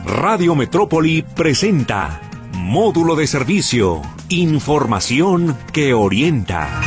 Radio Metrópoli presenta Módulo de Servicio, información que orienta.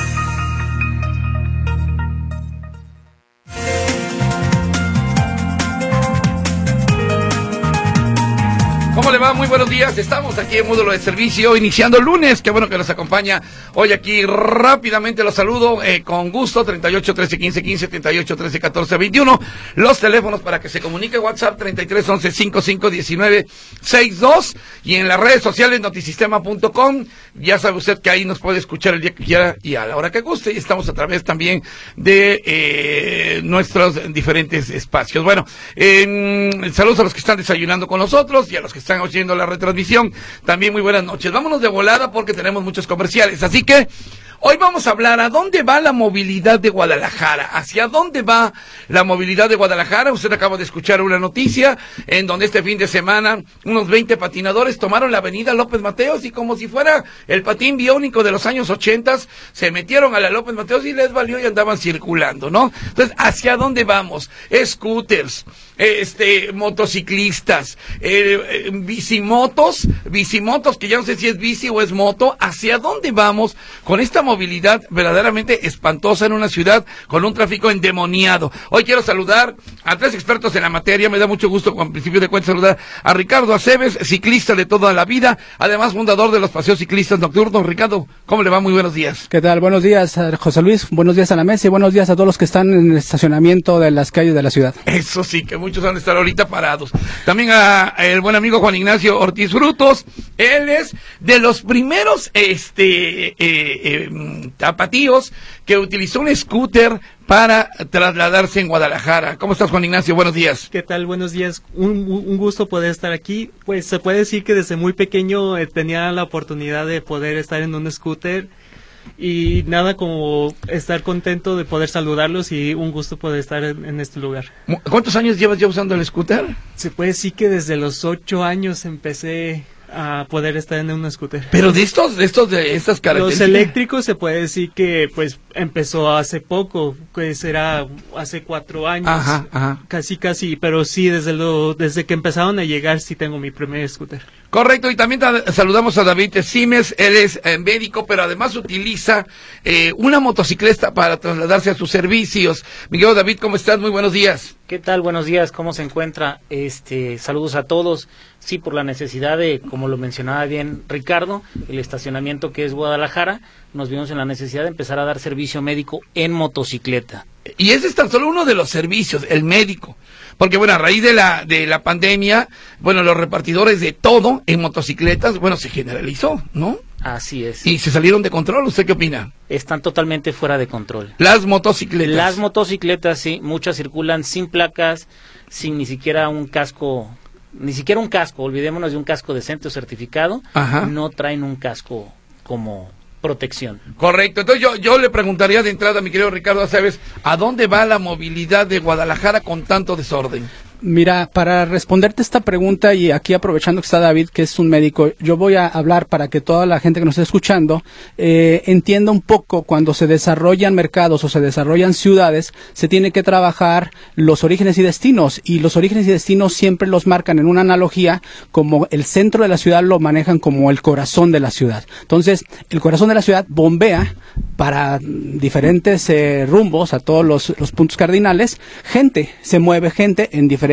¿Cómo le va? Muy buenos días. Estamos aquí en Módulo de Servicio, iniciando el lunes. Qué bueno que nos acompaña hoy aquí. Rápidamente los saludo con gusto. 38 13 15 15, 38 13 14 21. Los teléfonos para que se comunique: WhatsApp 33 11 55 19 62. Y en las redes sociales notisistema.com. Ya sabe usted que ahí nos puede escuchar el día que quiera y a la hora que guste. Y estamos a través también de nuestros diferentes espacios. Bueno, saludos a los que están desayunando con nosotros y a los que están oyendo la retransmisión. También muy buenas noches. Vámonos de volada porque tenemos muchos comerciales. Así que hoy vamos a hablar a dónde va la movilidad de Guadalajara. ¿Hacia dónde va la movilidad de Guadalajara? Usted acaba de escuchar una noticia en donde este fin de semana unos 20 patinadores tomaron la avenida López Mateos y como si fuera el patín biónico de los años 80, se metieron a la López Mateos y les valió y andaban circulando, ¿no? Entonces, ¿hacia dónde vamos? Scooters, motociclistas, bicimotos, que ya no sé si es bici o es moto. ¿Hacia dónde vamos con esta movilidad verdaderamente espantosa en una ciudad con un tráfico endemoniado? Hoy quiero saludar a tres expertos en la materia. Me da mucho gusto, con principio de cuentas, saludar a Ricardo Aceves, ciclista de toda la vida, además fundador de los paseos ciclistas nocturnos. Ricardo, ¿cómo le va? Muy buenos días. ¿Qué tal? Buenos días, José Luis. Buenos días a la mesa y buenos días a todos los que están en el estacionamiento de las calles de la ciudad. Eso sí, que muchos van a estar ahorita parados. También a el buen amigo Juan Ignacio Ortiz Frutos. Él es de los primeros tapatíos que utilizó un scooter para trasladarse en Guadalajara. ¿Cómo estás, Juan Ignacio? Buenos días. ¿Qué tal? Buenos días. Un gusto poder estar aquí. Pues se puede decir que desde muy pequeño tenía la oportunidad de poder estar en un scooter y nada como estar contento de poder saludarlos y un gusto poder estar en este lugar. ¿Cuántos años llevas ya usando el scooter? Se puede decir que desde los 8 años empecé a poder estar en un scooter. Pero de estas características. Los eléctricos se puede decir que pues empezó hace poco, pues era hace 4 años. Ajá. Casi, pero sí desde que empezaron a llegar sí tengo mi primer scooter. Correcto, y también saludamos a David Simes. Él es médico, pero además utiliza una motocicleta para trasladarse a sus servicios. Miguel, David, ¿cómo estás? Muy buenos días. ¿Qué tal? Buenos días, ¿cómo se encuentra? Saludos a todos. Sí, por la necesidad de, como lo mencionaba bien Ricardo, el estacionamiento que es Guadalajara, nos vimos en la necesidad de empezar a dar servicio médico en motocicleta. Y ese es tan solo uno de los servicios, el médico. Porque, bueno, a raíz de la pandemia, bueno, los repartidores de todo en motocicletas, bueno, se generalizó, ¿no? Así es. Y se salieron de control. ¿Usted qué opina? Están totalmente fuera de control. Las motocicletas. Las motocicletas, sí, muchas circulan sin placas, sin ni siquiera un casco, olvidémonos de un casco decente o certificado. Ajá. No traen un casco como protección. Correcto. Entonces yo le preguntaría de entrada, mi querido Ricardo Aceves, ¿a dónde va la movilidad de Guadalajara con tanto desorden? Mira, para responderte esta pregunta y aquí aprovechando que está David, que es un médico, yo voy a hablar para que toda la gente que nos esté escuchando entienda un poco. Cuando se desarrollan mercados o se desarrollan ciudades, se tiene que trabajar los orígenes y destinos, y los orígenes y destinos siempre los marcan en una analogía como el centro de la ciudad, lo manejan como el corazón de la ciudad. Entonces, el corazón de la ciudad bombea para diferentes rumbos a todos los puntos cardinales. Se mueve gente en diferentes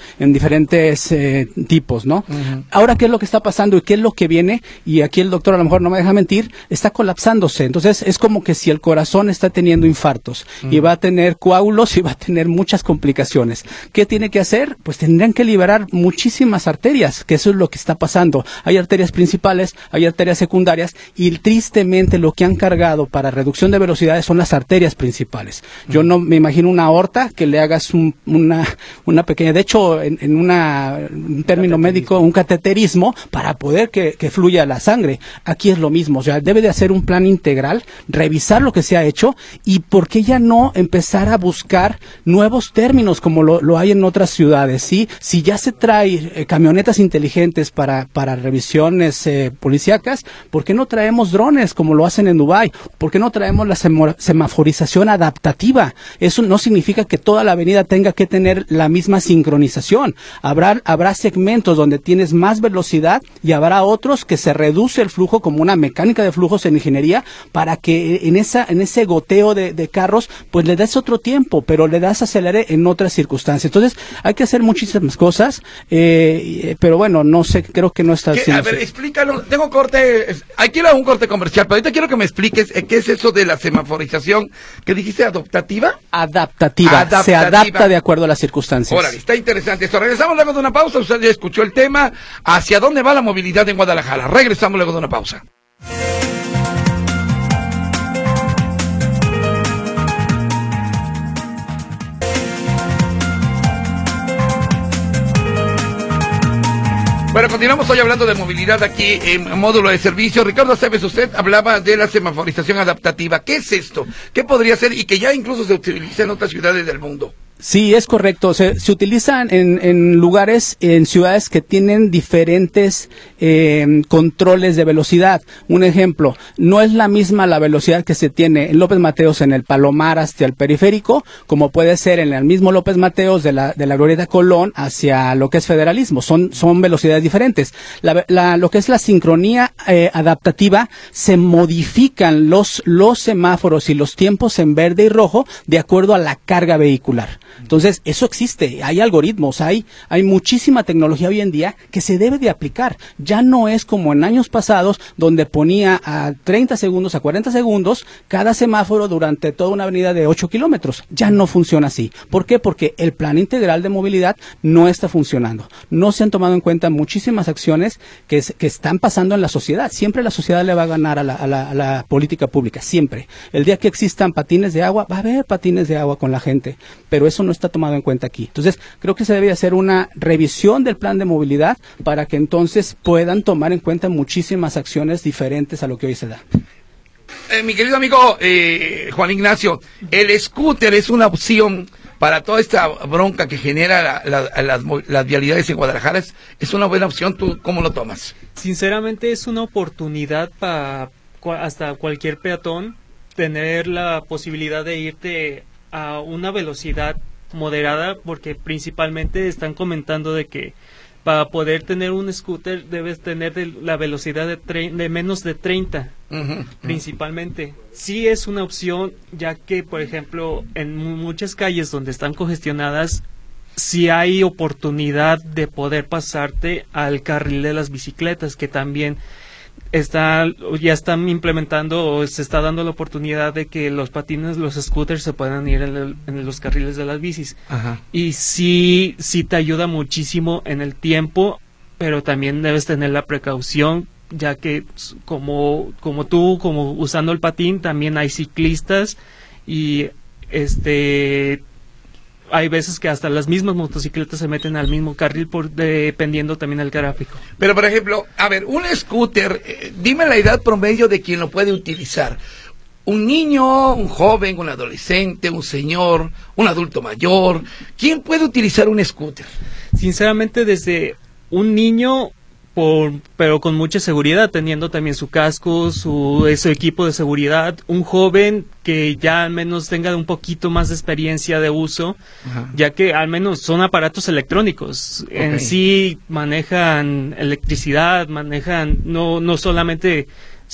tipos, ¿no? Uh-huh. Ahora, ¿qué es lo que está pasando y qué es lo que viene? Y aquí el doctor a lo mejor no me deja mentir, está colapsándose. Entonces, es como que si el corazón está teniendo infartos, uh-huh, y va a tener coágulos y va a tener muchas complicaciones. ¿Qué tiene que hacer? Pues tendrían que liberar muchísimas arterias, que eso es lo que está pasando. Hay arterias principales, hay arterias secundarias, y tristemente lo que han cargado para reducción de velocidades son las arterias principales. Uh-huh. Yo no me imagino una aorta que le hagas una pequeña, de hecho, en un término médico, un cateterismo para poder que fluya la sangre. Aquí es lo mismo, o sea, debe de hacer un plan integral, revisar lo que se ha hecho y por qué ya no empezar a buscar nuevos términos como lo hay en otras ciudades, ¿sí? Si ya se trae camionetas inteligentes para revisiones policíacas, ¿por qué no traemos drones como lo hacen en Dubái? ¿Por qué no traemos la semaforización adaptativa? Eso no significa que toda la avenida tenga que tener la misma sincronización sincronización. Habrá segmentos donde tienes más velocidad y habrá otros que se reduce el flujo, como una mecánica de flujos en ingeniería, para que en ese goteo de carros, pues le das otro tiempo, pero le das acelere en otras circunstancias. Entonces, hay que hacer muchísimas cosas, pero bueno, no sé, creo que no está haciendo. A ver, explícalo, tengo corte, aquí un corte comercial, pero ahorita quiero que me expliques qué es eso de la semaforización que dijiste, adaptativa. Adaptativa, se adapta de acuerdo a las circunstancias. Órale, está interesante esto. Regresamos luego de una pausa, usted ya escuchó el tema, ¿hacia dónde va la movilidad en Guadalajara? Regresamos luego de una pausa. Bueno, continuamos hoy hablando de movilidad aquí en Módulo de Servicio. Ricardo Aceves, usted hablaba de la semaforización adaptativa. ¿Qué es esto? ¿Qué podría ser y que ya incluso se utiliza en otras ciudades del mundo? Sí, es correcto. Se utilizan en lugares, en ciudades que tienen diferentes controles de velocidad. Un ejemplo, no es la misma la velocidad que se tiene en López Mateos en el Palomar hacia el periférico, como puede ser en el mismo López Mateos de la Glorieta Colón hacia lo que es Federalismo. Son velocidades diferentes. Lo que es la sincronía adaptativa, se modifican los semáforos y los tiempos en verde y rojo de acuerdo a la carga vehicular. Entonces, eso existe, hay algoritmos, hay muchísima tecnología hoy en día que se debe de aplicar. Ya no es como en años pasados, donde ponía a 30 segundos, a 40 segundos, cada semáforo durante toda una avenida de 8 kilómetros. Ya no funciona así. ¿Por qué? Porque el plan integral de movilidad no está funcionando. No se han tomado en cuenta muchísimas acciones que están pasando en la sociedad. Siempre la sociedad le va a ganar a la política pública, siempre. El día que existan patines de agua, va a haber patines de agua con la gente, pero eso no está tomado en cuenta aquí. Entonces, creo que se debe hacer una revisión del plan de movilidad para que entonces puedan tomar en cuenta muchísimas acciones diferentes a lo que hoy se da. Mi querido amigo Juan Ignacio, el scooter es una opción para toda esta bronca que genera las vialidades en Guadalajara. ¿Es una buena opción? ¿Tú cómo lo tomas? Sinceramente, es una oportunidad para hasta cualquier peatón tener la posibilidad de irte a una velocidad moderada, porque principalmente están comentando de que para poder tener un scooter debes tener la velocidad de menos de 30, principalmente. Sí es una opción, ya que, por ejemplo, en muchas calles donde están congestionadas, sí hay oportunidad de poder pasarte al carril de las bicicletas, que también ya están implementando, o se está dando la oportunidad de que los patines, los scooters se puedan ir en los carriles de las bicis. Ajá. Y sí te ayuda muchísimo en el tiempo, pero también debes tener la precaución, ya que como tú, como usando el patín, también hay ciclistas y hay veces que hasta las mismas motocicletas se meten al mismo carril dependiendo también del tráfico. Pero, por ejemplo, a ver, un scooter, dime la edad promedio de quien lo puede utilizar. Un niño, un joven, un adolescente, un señor, un adulto mayor. ¿Quién puede utilizar un scooter? Sinceramente, desde un niño, pero con mucha seguridad, teniendo también su casco, su equipo de seguridad. Un joven que ya al menos tenga un poquito más de experiencia de uso, ya que al menos son aparatos electrónicos. Okay. En sí manejan electricidad, no solamente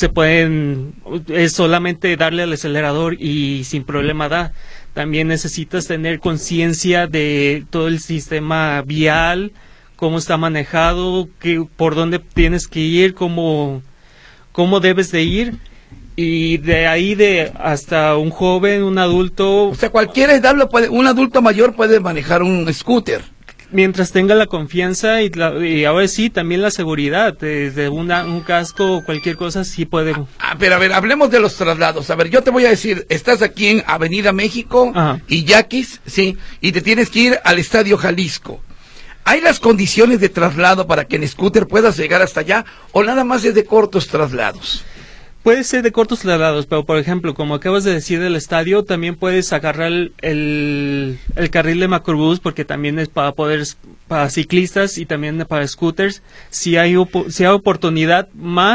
es solamente darle al acelerador y sin problema da. También necesitas tener conciencia de todo el sistema vial, cómo está manejado, por dónde tienes que ir, cómo debes de ir, y de ahí hasta un joven, un adulto. O sea, cualquier edad un adulto mayor puede manejar un scooter. Mientras tenga la confianza y ahora sí, también la seguridad, desde un casco o cualquier cosa sí puede. Pero a ver, hablemos de los traslados. A ver, yo te voy a decir, estás aquí en Avenida México y Yaquis, sí, y te tienes que ir al Estadio Jalisco. ¿Hay las condiciones de traslado para que en scooter puedas llegar hasta allá o nada más es de cortos traslados? Puede ser de cortos traslados, pero por ejemplo, como acabas de decir del estadio, también puedes agarrar el carril de macrobús, porque también es para ciclistas y también para scooters. Si hay oportunidad más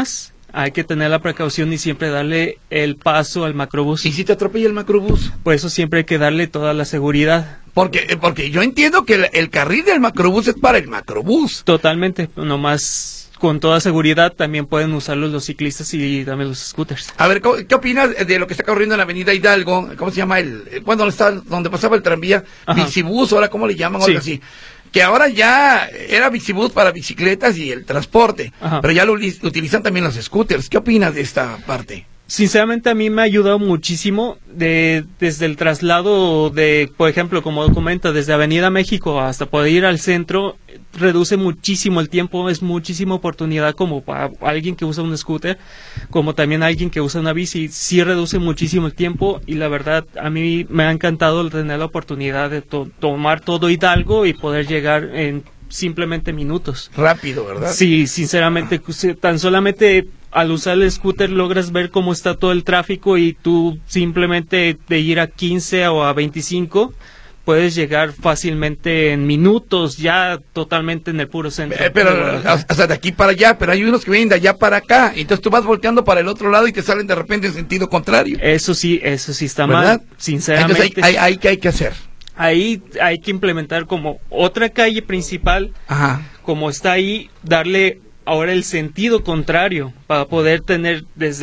hay que tener la precaución y siempre darle el paso al macrobús. ¿Y si te atropella el macrobús? Por eso siempre hay que darle toda la seguridad. Porque yo entiendo que el carril del macrobús es para el macrobús. Totalmente, nomás con toda seguridad también pueden usarlos los ciclistas y también los scooters. A ver, ¿qué opinas de lo que está corriendo en la avenida Hidalgo? ¿Cómo se llama? Donde pasaba el tranvía, Ajá. Bicibús, ahora cómo le llaman, Sí. algo así. Que ahora ya era Bicibús para bicicletas y el transporte, Ajá. pero ya lo utilizan también los scooters. ¿Qué opinas de esta parte? Sinceramente a mí me ha ayudado muchísimo desde el traslado de, por ejemplo, como comenta, desde Avenida México hasta poder ir al centro, reduce muchísimo el tiempo, es muchísima oportunidad como para alguien que usa un scooter, como también alguien que usa una bici, sí reduce muchísimo el tiempo y la verdad a mí me ha encantado tener la oportunidad de tomar todo Hidalgo y poder llegar en simplemente minutos. Rápido, ¿verdad? Sí, sinceramente, tan solamente al usar el scooter logras ver cómo está todo el tráfico y tú simplemente de ir a 15 o a 25 puedes llegar fácilmente en minutos, ya totalmente en el puro centro. Pero hasta de aquí para allá, pero hay unos que vienen de allá para acá, entonces tú vas volteando para el otro lado y te salen de repente en sentido contrario. Eso sí está ¿verdad? mal, sinceramente. Entonces, ¿ahí qué hay que hacer? Ahí hay que implementar como otra calle principal, Ajá. como está ahí, darle ahora el sentido contrario para poder tener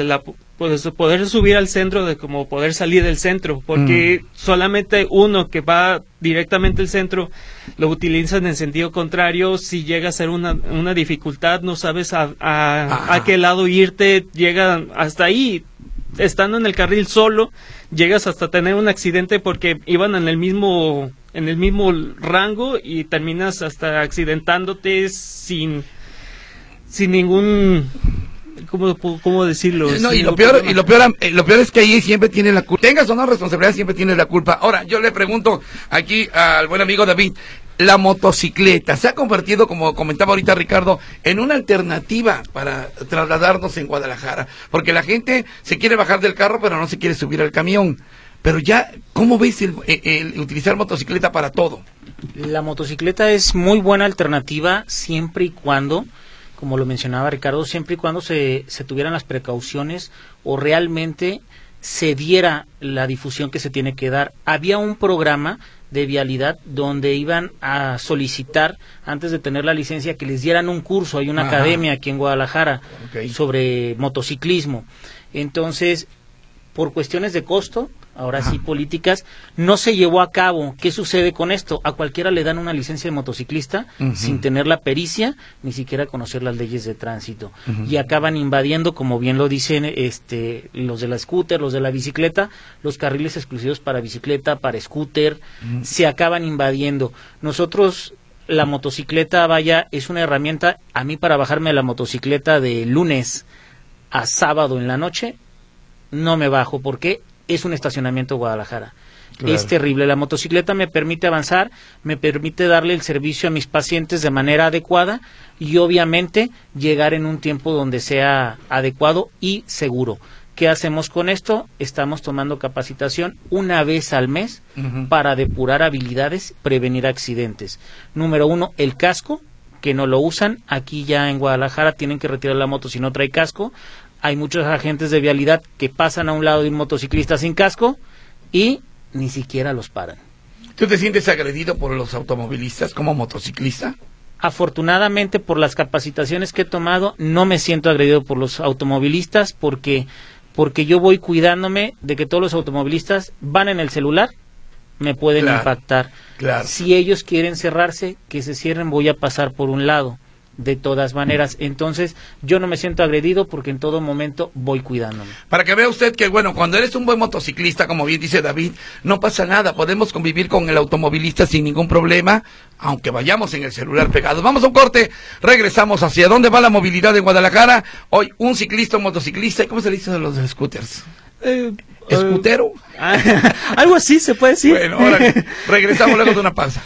poder subir al centro de como poder salir del centro, porque solamente uno que va directamente al centro lo utilizan en sentido contrario. Si llega a ser una dificultad, no sabes a qué lado irte, llegan hasta ahí. Estando en el carril solo, llegas hasta tener un accidente porque iban en el mismo rango y terminas hasta accidentándote sin ningún, ¿cómo decirlo? No, y lo peor es que ahí siempre tiene la culpa. Tengas o no responsabilidad, siempre tienes la culpa. Ahora, yo le pregunto aquí al buen amigo David, la motocicleta se ha convertido, como comentaba ahorita Ricardo, en una alternativa para trasladarnos en Guadalajara, porque la gente se quiere bajar del carro, pero no se quiere subir al camión. Pero ya, ¿cómo ves el utilizar motocicleta para todo? La motocicleta es muy buena alternativa siempre y cuando, como lo mencionaba Ricardo, siempre y cuando se tuvieran las precauciones o realmente se diera la difusión que se tiene que dar. Había un programa de vialidad donde iban a solicitar, antes de tener la licencia, que les dieran un curso. Hay una academia aquí en Guadalajara sobre motociclismo. Entonces, por cuestiones de costo, ahora sí políticas, no se llevó a cabo. ¿Qué sucede con esto? A cualquiera le dan una licencia de motociclista sin tener la pericia, ni siquiera conocer las leyes de tránsito. Y acaban invadiendo, como bien lo dicen los de la scooter, los de la bicicleta, los carriles exclusivos para bicicleta, para scooter, se acaban invadiendo. Nosotros, la motocicleta, es una herramienta. A mí, para bajarme de la motocicleta de lunes a sábado en la noche, no me bajo, porque es un estacionamiento Guadalajara. Claro. Es terrible. La motocicleta me permite avanzar, me permite darle el servicio a mis pacientes de manera adecuada y obviamente llegar en un tiempo donde sea adecuado y seguro. ¿Qué hacemos con esto? Estamos tomando capacitación una vez al mes para depurar habilidades, prevenir accidentes. Número 1, el casco, que no lo usan. Aquí ya en Guadalajara tienen que retirar la moto si no trae casco. Hay muchos agentes de vialidad que pasan a un lado de un motociclista sin casco y ni siquiera los paran. ¿Tú te sientes agredido por los automovilistas como motociclista? Afortunadamente, por las capacitaciones que he tomado, no me siento agredido por los automovilistas porque yo voy cuidándome de que todos los automovilistas van en el celular, me pueden impactar. Claro. Si ellos quieren cerrarse, que se cierren, voy a pasar por un lado. De todas maneras, entonces yo no me siento agredido porque en todo momento voy cuidándome. Para que vea usted que, bueno, cuando eres un buen motociclista, como bien dice David, no pasa nada, podemos convivir con el automovilista sin ningún problema, aunque vayamos en el celular pegados. Vamos a un corte, regresamos. ¿Hacia dónde va la movilidad en Guadalajara? Hoy, un ciclista, un motociclista, ¿y cómo se le dice a los scooters? ¿Escutero? Algo así se puede decir. Bueno, ahora regresamos luego de una pausa.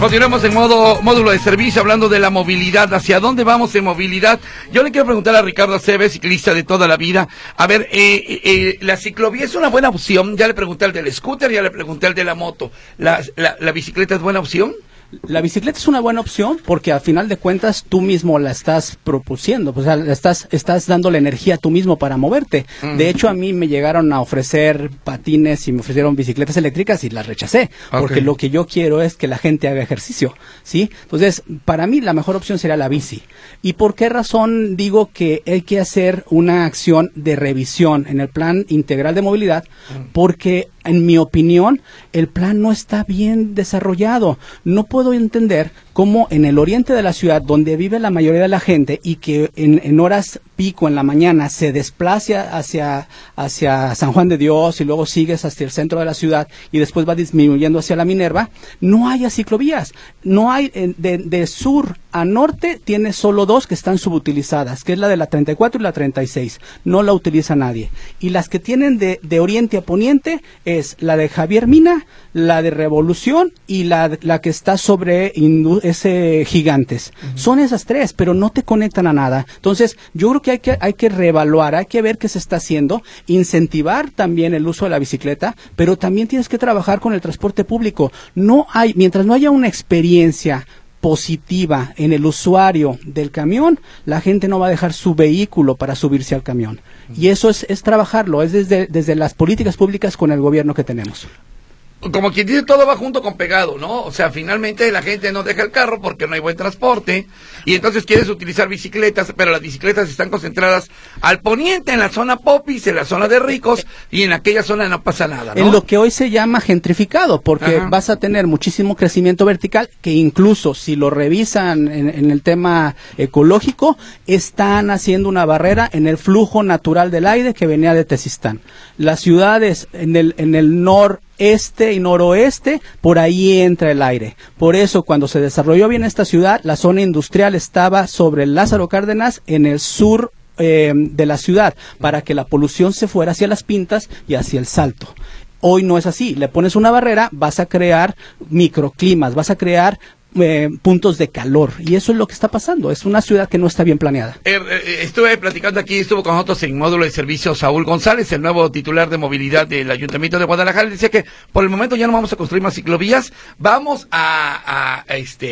Continuamos en módulo de servicio, hablando de la movilidad. ¿Hacia dónde vamos en movilidad? Yo le quiero preguntar a Ricardo Aceves, ciclista de toda la vida. A ver, la ciclovía es una buena opción. Ya le pregunté al del scooter, ya le pregunté al de la moto. ¿La bicicleta es buena opción? La bicicleta es una buena opción porque al final de cuentas tú mismo la estás propulsando, o sea, estás dándole energía tú mismo para moverte. De hecho, a mí me llegaron a ofrecer patines y me ofrecieron bicicletas eléctricas y las rechacé, porque lo que yo quiero es que la gente haga ejercicio, ¿sí? Entonces, para mí la mejor opción sería la bici. ¿Y por qué razón digo que hay que hacer una acción de revisión en el plan integral de movilidad? Porque, en mi opinión, el plan no está bien desarrollado. No puedo entender cómo en el oriente de la ciudad, donde vive la mayoría de la gente y que en horas pico en la mañana se desplaza hacia San Juan de Dios y luego sigues hasta el centro de la ciudad y después va disminuyendo hacia la Minerva, no haya ciclovías. No hay, de sur a norte tiene solo dos que están subutilizadas, que es la de la 34 y la 36. No la utiliza nadie. Y las que tienen de oriente a poniente es la de Javier Mina, la de Revolución y la que está sobre Gigantes. Son esas tres, pero no te conectan a nada. Entonces, yo creo que hay que reevaluar, hay que ver qué se está haciendo, incentivar también el uso de la bicicleta, pero también tienes que trabajar con el transporte público. Mientras no haya una experiencia positiva en el usuario del camión, la gente no va a dejar su vehículo para subirse al camión. Y eso es trabajarlo, es desde las políticas públicas con el gobierno que tenemos. Como quien dice, todo va junto con pegado, ¿no? O sea, finalmente la gente no deja el carro porque no hay buen transporte y entonces quieres utilizar bicicletas, pero las bicicletas están concentradas al poniente, en la zona popis, en la zona de ricos, y en aquella zona no pasa nada, ¿no? En lo que hoy se llama gentrificado, porque vas a tener muchísimo crecimiento vertical, que incluso si lo revisan en el tema ecológico, están haciendo una barrera en el flujo natural del aire que venía de Tezistán. Las ciudades en el noreste y noroeste, por ahí entra el aire. Por eso, cuando se desarrolló bien esta ciudad, la zona industrial estaba sobre Lázaro Cárdenas, en el sur de la ciudad, para que la polución se fuera hacia Las Pintas y hacia el Salto. Hoy no es así. Le pones una barrera, vas a crear microclimas, vas a crear puntos de calor, y eso es lo que está pasando. Es una ciudad que no está bien planeada. Estuve platicando aquí, estuvo con nosotros en módulo de servicio Saúl González, el nuevo titular de movilidad del Ayuntamiento de Guadalajara. Decía que por el momento ya no vamos a construir más ciclovías, vamos a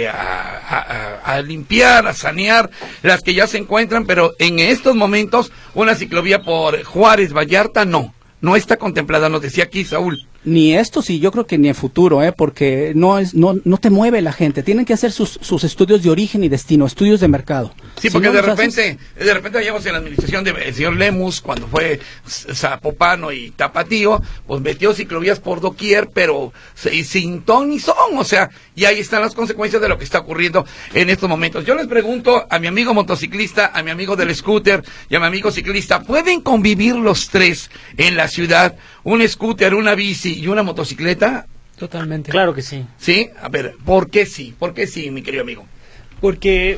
limpiar, a sanear las que ya se encuentran, pero en estos momentos una ciclovía por Juárez Vallarta no está contemplada, nos decía aquí Saúl. Ni esto, sí, yo creo que ni en futuro, porque no te mueve la gente. Tienen que hacer sus estudios de origen y destino, estudios de mercado. Sí, porque de repente veíamos en la administración del señor Lemus, cuando fue Zapopano y Tapatío, pues metió ciclovías por doquier, pero sin ton ni son, o sea, y ahí están las consecuencias de lo que está ocurriendo en estos momentos. Yo les pregunto a mi amigo motociclista, a mi amigo del scooter y a mi amigo ciclista, ¿pueden convivir los tres en la ciudad? Un scooter, una bici y una motocicleta. Totalmente. Claro que sí. ¿Sí? A ver, ¿por qué sí? ¿Por qué sí, mi querido amigo? Porque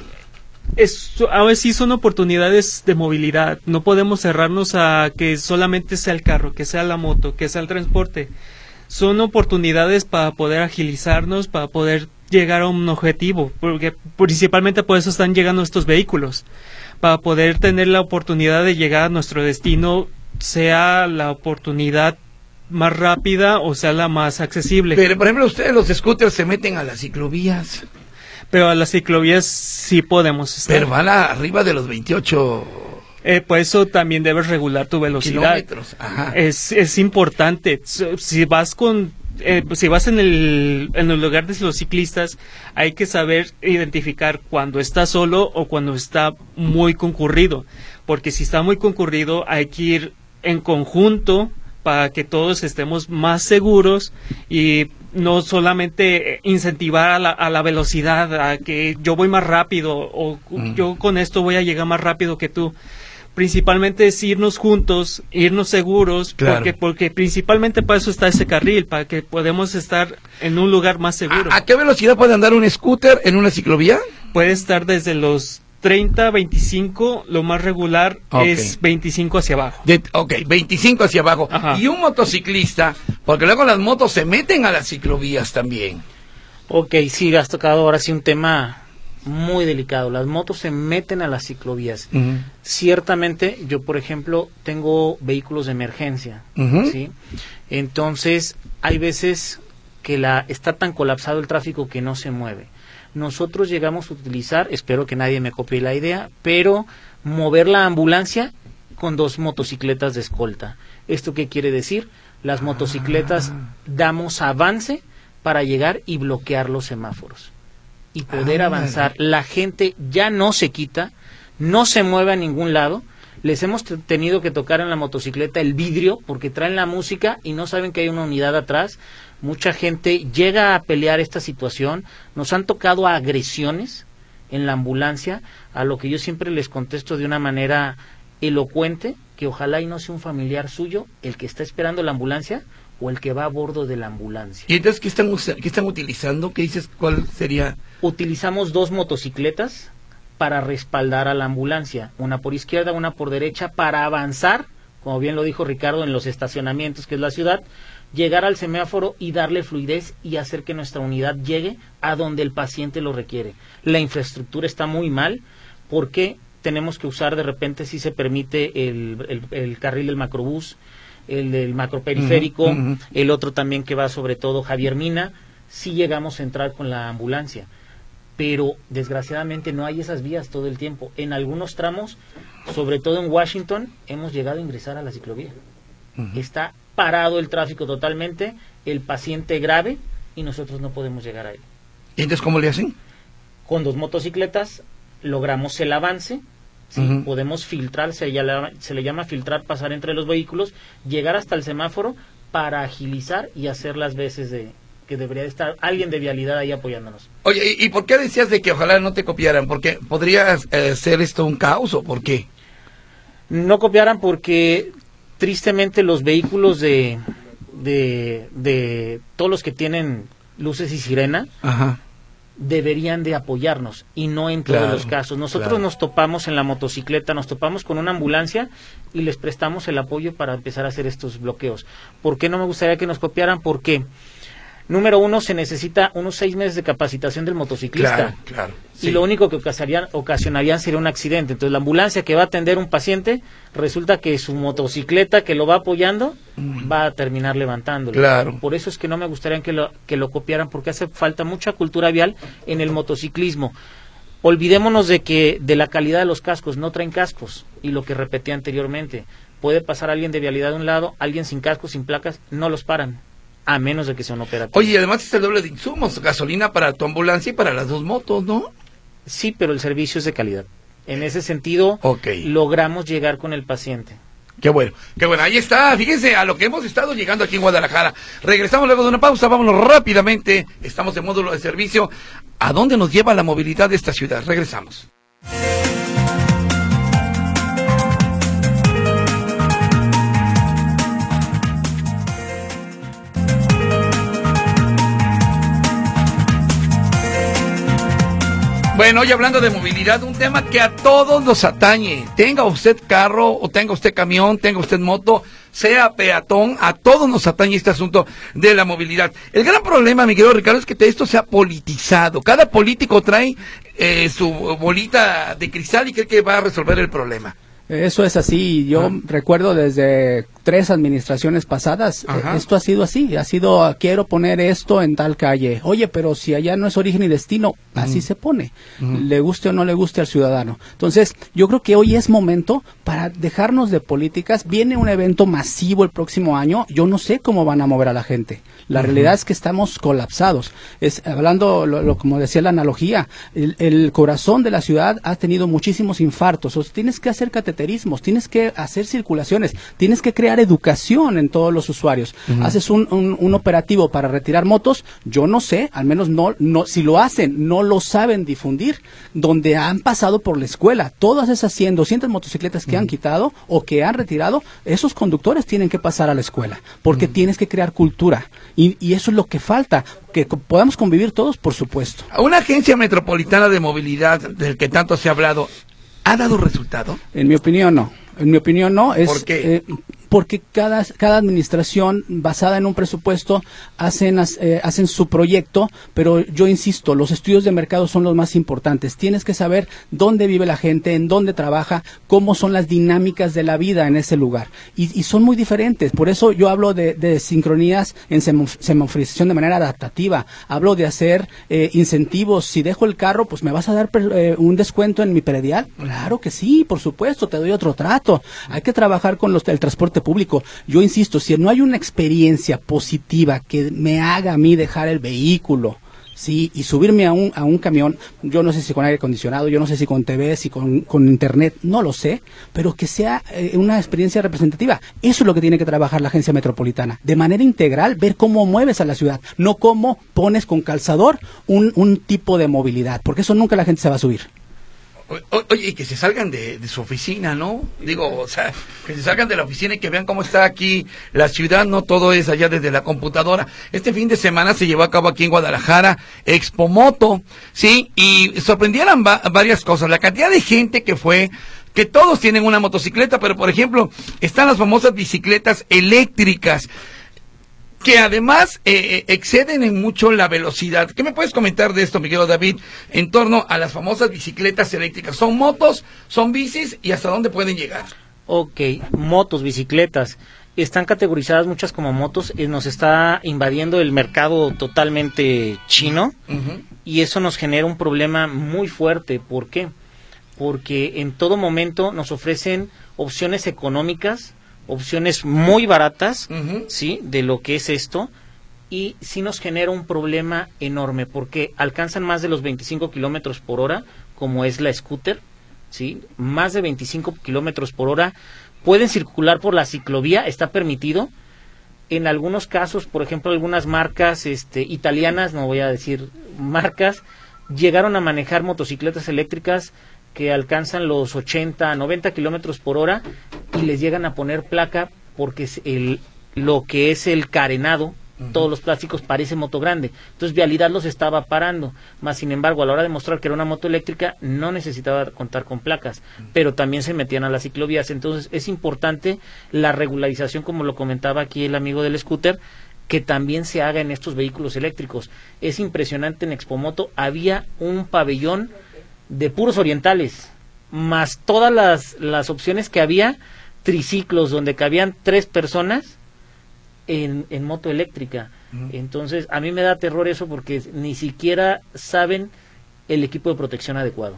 ahora sí son oportunidades de movilidad. No podemos cerrarnos a que solamente sea el carro, que sea la moto, que sea el transporte. Son oportunidades para poder agilizarnos, para poder llegar a un objetivo, porque principalmente por eso están llegando estos vehículos, para poder tener la oportunidad de llegar a nuestro destino, sea la oportunidad más rápida o sea la más accesible. Pero, por ejemplo, ustedes los scooters se meten a las ciclovías. Pero a las ciclovías sí podemos estar. Pero van arriba de los 28... por eso también debes regular tu velocidad. Kilómetros. Ajá. Es importante. Si vas en el lugar de los ciclistas, hay que saber identificar cuando está solo o cuando está muy concurrido. Porque si está muy concurrido, hay que ir en conjunto para que todos estemos más seguros y no solamente incentivar a la velocidad, a que yo voy más rápido o yo con esto voy a llegar más rápido que tú. Principalmente es irnos juntos, irnos seguros, claro. porque principalmente para eso está ese carril, para que podamos estar en un lugar más seguro. ¿A qué velocidad puede andar un scooter en una ciclovía? Puede estar desde los 30, 25, lo más regular es 25 hacia abajo. 25 hacia abajo. Ajá. Y un motociclista, porque luego las motos se meten a las ciclovías también. Ok, sí, has tocado ahora sí un tema muy delicado. Las motos se meten a las ciclovías. Ciertamente, yo por ejemplo tengo vehículos de emergencia, ¿sí? Entonces, hay veces que está tan colapsado el tráfico que no se mueve. Nosotros llegamos a utilizar, espero que nadie me copie la idea, pero mover la ambulancia con 2 motocicletas de escolta. ¿Esto qué quiere decir? Las motocicletas damos avance para llegar y bloquear los semáforos y poder avanzar. La gente ya no se quita, no se mueve a ningún lado. Les hemos tenido que tocar en la motocicleta el vidrio porque traen la música y no saben que hay una unidad atrás. Mucha gente llega a pelear esta situación. Nos han tocado agresiones en la ambulancia, a lo que yo siempre les contesto de una manera elocuente, que ojalá y no sea un familiar suyo el que está esperando la ambulancia o el que va a bordo de la ambulancia. ¿Y entonces qué están utilizando? ¿Qué dices? ¿Cuál sería? Utilizamos 2 motocicletas para respaldar a la ambulancia, una por izquierda, una por derecha, para avanzar, como bien lo dijo Ricardo, en los estacionamientos, que es la ciudad, llegar al semáforo y darle fluidez y hacer que nuestra unidad llegue a donde el paciente lo requiere. La infraestructura está muy mal porque tenemos que usar de repente, si se permite, el carril del macrobús, el del macroperiférico, el otro también que va sobre todo Javier Mina. Sí llegamos a entrar con la ambulancia, pero desgraciadamente no hay esas vías todo el tiempo. En algunos tramos, sobre todo en Washington, hemos llegado a ingresar a la ciclovía. Está parado el tráfico totalmente, el paciente grave, y nosotros no podemos llegar ahí. ¿Y entonces cómo le hacen? Con 2 motocicletas logramos el avance. Sí, podemos filtrar, se le llama filtrar, pasar entre los vehículos, llegar hasta el semáforo para agilizar y hacer las veces que debería estar alguien de vialidad ahí apoyándonos. Oye, ¿y por qué decías de que ojalá no te copiaran? ¿Porque podría ser esto un caos o por qué? No copiaran porque tristemente los vehículos de todos los que tienen luces y sirena deberían de apoyarnos y no en todos los casos. Nosotros nos topamos en la motocicleta, nos topamos con una ambulancia y les prestamos el apoyo para empezar a hacer estos bloqueos. ¿Por qué no me gustaría que nos copiaran? Porque número 1, se necesita unos 6 meses de capacitación del motociclista. Claro. Y lo único que ocasionarían sería un accidente. Entonces la ambulancia que va a atender un paciente, resulta que su motocicleta que lo va apoyando va a terminar levantándolo. Claro. Por eso es que no me gustaría que lo copiaran, porque hace falta mucha cultura vial en el motociclismo. Olvidémonos de la calidad de los cascos. No traen cascos, y lo que repetí anteriormente, puede pasar alguien de vialidad de un lado, alguien sin cascos, sin placas, no los paran, a menos de que sea un operativo. Oye, y además es el doble de insumos, gasolina para tu ambulancia y para las 2 motos, ¿no? Sí, pero el servicio es de calidad. En ese sentido, logramos llegar con el paciente. Qué bueno, ahí está, fíjense a lo que hemos estado llegando aquí en Guadalajara. Regresamos luego de una pausa, vámonos rápidamente, estamos en módulo de servicio. ¿A dónde nos lleva la movilidad de esta ciudad? Regresamos. Bueno, hoy hablando de movilidad, un tema que a todos nos atañe. Tenga usted carro, o tenga usted camión, tenga usted moto, sea peatón, a todos nos atañe este asunto de la movilidad. El gran problema, mi querido Ricardo, es que esto se ha politizado. Cada político trae su bolita de cristal y cree que va a resolver el problema. Eso es así. Yo recuerdo desde 3 administraciones pasadas, esto ha sido así. Ha sido, quiero poner esto en tal calle. Oye, pero si allá no es origen y destino, así se pone. Le guste o no le guste al ciudadano. Entonces, yo creo que hoy es momento para dejarnos de políticas. Viene un evento masivo el próximo año. Yo no sé cómo van a mover a la gente. La realidad es que estamos colapsados. Hablando, como decía la analogía, el corazón de la ciudad ha tenido muchísimos infartos. O sea, tienes que hacer cateterismos, tienes que hacer circulaciones, tienes que crear educación en todos los usuarios. Haces un operativo para retirar motos, yo no sé, al menos no, si lo hacen, no lo saben difundir, donde han pasado por la escuela. Todas esas 100, 200 motocicletas que han quitado o que han retirado, esos conductores tienen que pasar a la escuela, porque tienes que crear cultura. Y eso es lo que falta, que podamos convivir todos, por supuesto. Una agencia metropolitana de movilidad del que tanto se ha hablado, ¿ha dado resultado? En mi opinión no. ¿Por qué? porque cada administración basada en un presupuesto hacen su proyecto, pero yo insisto, los estudios de mercado son los más importantes. Tienes que saber dónde vive la gente, en dónde trabaja, cómo son las dinámicas de la vida en ese lugar. Y son muy diferentes. Por eso yo hablo de sincronías en semaforización de manera adaptativa. Hablo de hacer incentivos. Si dejo el carro, pues me vas a dar un descuento en mi predial. Claro que sí, por supuesto, te doy otro trato. Hay que trabajar con el transporte público. Yo insisto, si no hay una experiencia positiva que me haga a mí dejar el vehículo, sí, y subirme a un camión, yo no sé si con aire acondicionado, yo no sé si con TV, si con internet, no lo sé, pero que sea una experiencia representativa. Eso es lo que tiene que trabajar la agencia metropolitana, de manera integral, ver cómo mueves a la ciudad, no cómo pones con calzador un tipo de movilidad, porque eso nunca la gente se va a subir. Oye, y que se salgan de su oficina, ¿no? Digo, o sea, que se salgan de la oficina y que vean cómo está aquí la ciudad, no todo es allá desde la computadora. Este fin de semana se llevó a cabo aquí en Guadalajara Expo Moto, ¿sí? Y sorprendieron varias cosas. La cantidad de gente que fue, que todos tienen una motocicleta, pero por ejemplo, están las famosas bicicletas eléctricas, que además exceden en mucho la velocidad. ¿Qué me puedes comentar de esto, mi querido David, en torno a las famosas bicicletas eléctricas? ¿Son motos, son bicis y hasta dónde pueden llegar? Ok, motos, bicicletas. Están categorizadas muchas como motos. Nos está invadiendo el mercado totalmente chino, y eso nos genera un problema muy fuerte. ¿Por qué? Porque en todo momento nos ofrecen opciones económicas, opciones muy baratas, ¿sí?, de lo que es esto, y sí nos genera un problema enorme, porque alcanzan más de los 25 kilómetros por hora, como es la scooter, ¿sí?, más de 25 kilómetros por hora, pueden circular por la ciclovía, está permitido. En algunos casos, por ejemplo, algunas marcas italianas, no voy a decir marcas, llegaron a manejar motocicletas eléctricas que alcanzan los 80, 90 kilómetros por hora, y les llegan a poner placa porque lo que es el carenado, todos los plásticos, parece moto grande. Entonces Vialidad los estaba parando, más sin embargo a la hora de mostrar que era una moto eléctrica no necesitaba contar con placas, pero también se metían a las ciclovías. Entonces es importante la regularización, como lo comentaba aquí el amigo del scooter, que también se haga en estos vehículos eléctricos. Es impresionante, en Expomoto había un pabellón de puros orientales, más todas las opciones que había, triciclos donde cabían 3 personas en moto eléctrica. Entonces a mí me da terror eso, porque ni siquiera saben el equipo de protección adecuado.